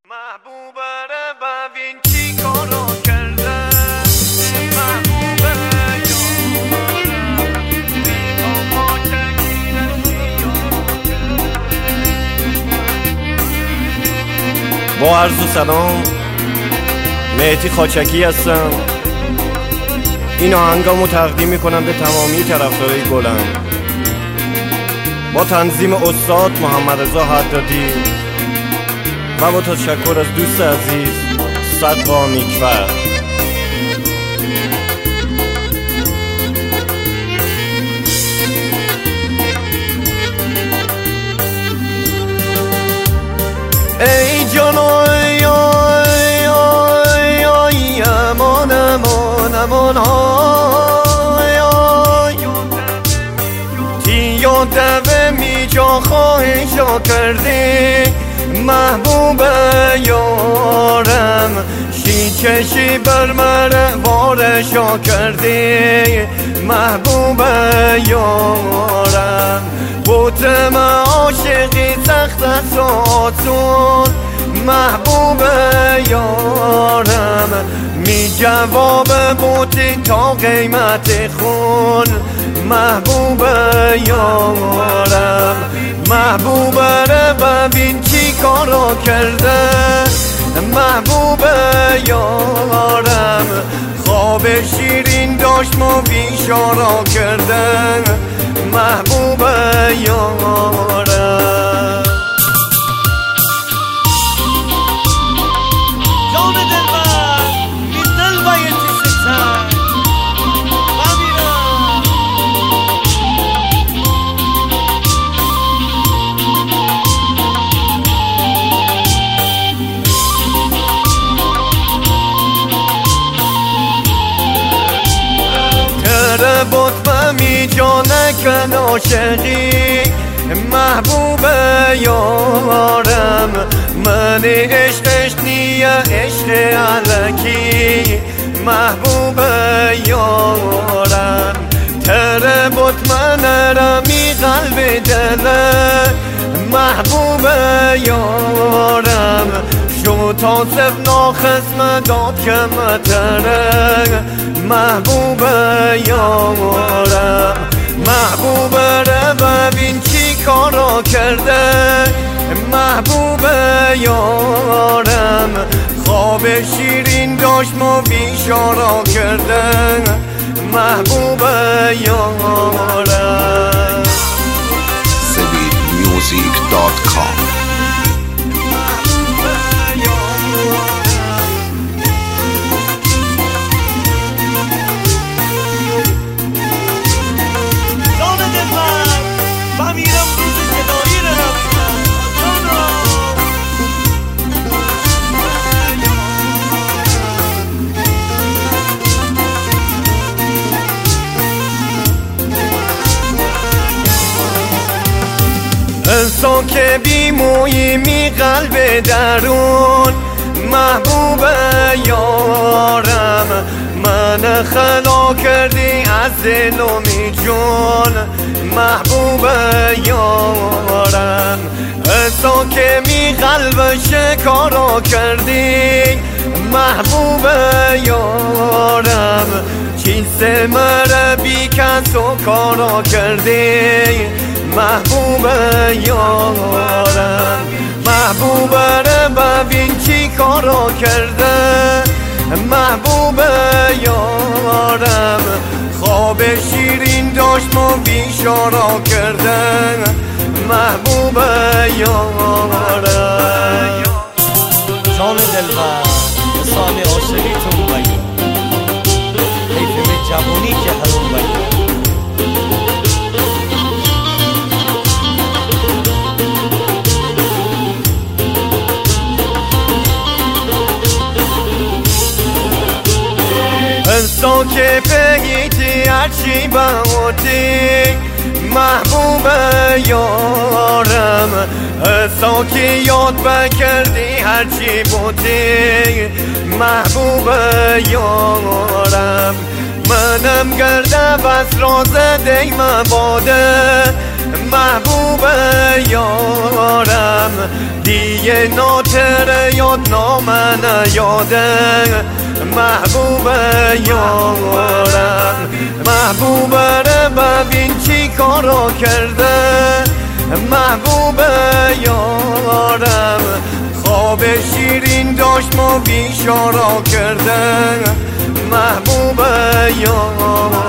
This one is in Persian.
محبوبه ببین چی کارو کرده، محبوبه با عرض و سلام، مهدی خاچکی هستم. این آهنگامو تقدیم میکنم به تمامی طرفدارای گلن، با تنظیم استاد محمد رضا حدادی و با تشکر از دوست عزیز صدقا میکفر. ای جانو ای آی آی آی امان امان امان آی آی تی یادم می جا خواهشا کردی محبوب یارم، شی چشی بر من وارشا کردی محبوب یارم. بودم عاشقی سخت از آسون محبوب یارم، می جواب بودی تا قیمت خون محبوب یارم. محبوب رو ببین چی کارو کرده، محبوب یارم خواب شیرین داشت ما بیشارا کردن محبوب یارم. جان دلبر بی دل باید ستن بود بمی جا نکن عاشقی محبوب یارم، من عشق نیه عشق علکی محبوب یارم. تره بود من رمی قلب دله محبوب یارم، شو تا سب ناخصم داد که متره محبوب یارم. محبوب رو ببین چی کارو کرده، محبوب یارم خواب شیرین داشت ما بیشارا کرده محبوب یارم. SaveitMusic.com انسان که بی مویی می قلب درون محبوب یارم، من خلا کردی از دل و می جون محبوب یارم. انسان که می قلب شکارا کردی محبوب یارم، چیست مره بی کس و کارا کردی محبوب یارم. محبوب رو ببین چی کارو کرده، محبوب یارم خواب شیرین داشت ما بیشارا کردن محبوب یارم. جان دلبر سال عاشقیتون بگید، حیف به جوانی که حروم بگید. انسان که بگیدی هرچی بودی محبوب یارم، انسان که یاد بکردی هرچی بودی محبوب یارم. منم گرده بس را زده مباده محبوب محبوب یارم دیگه ناطر یاد نامه نیاده محبوب یارم محبوب رو ببین چی کارا کرده محبوب یارم خواب شیرین داشت ما بیشارا کرده محبوب یارم